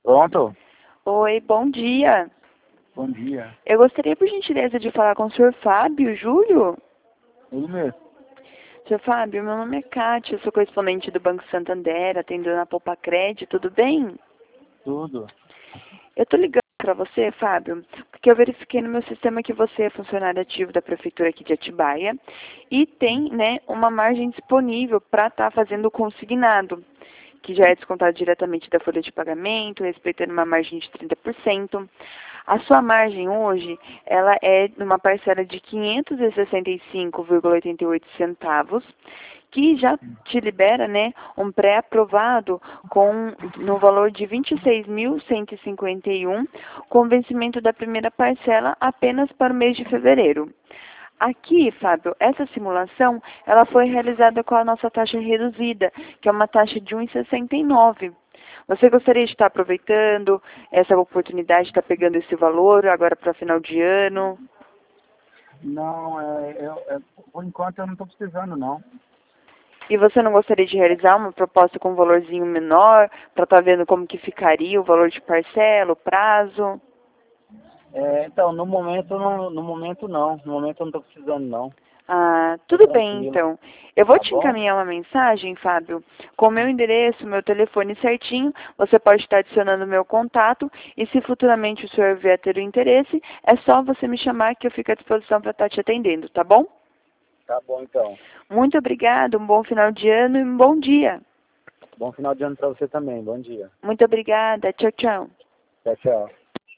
Pronto? Oi, bom dia. Bom dia. Eu gostaria, por gentileza, de falar com o senhor Fábio Júlio. Ele mesmo. Senhor Fábio, meu nome é Kátia, eu sou correspondente do Banco Santander, atendendo na Poupa Crédito, tudo bem? Tudo. Eu tô ligando para você, Fábio, porque eu verifiquei no meu sistema que você é funcionário ativo da Prefeitura aqui de Atibaia e tem, né, uma margem disponível para estar fazendo o consignado, que já é descontado diretamente da folha de pagamento, respeitando uma margem de 30%. A sua margem hoje, ela é numa parcela de 565,88 centavos, que já te libera, né, um pré-aprovado no valor de 26.151, com vencimento da primeira parcela apenas para o mês de fevereiro. Aqui, Fábio, essa simulação, ela foi realizada com a nossa taxa reduzida, que é uma taxa de 1,69. Você gostaria de estar aproveitando essa oportunidade de estar pegando esse valor agora para final de ano? Não, por enquanto eu não estou precisando, não. E você não gostaria de realizar uma proposta com um valorzinho menor, para estar vendo como que ficaria o valor de parcela, o prazo? Então, no momento não. No momento eu não estou precisando, não. Ah, Tô tudo bem, tranquilo. então. Eu vou Tá te bom? encaminhar uma mensagem, Fábio, com o meu endereço, meu telefone certinho. Você pode estar adicionando o meu contato e se futuramente o senhor vier ter o interesse, é só você me chamar que eu fico à disposição para estar te atendendo, tá bom? Tá bom, então. Muito obrigada, um bom final de ano e um bom dia. Bom final de ano para você também. Bom dia. Muito obrigada. Tchau, tchau. Tchau, tchau.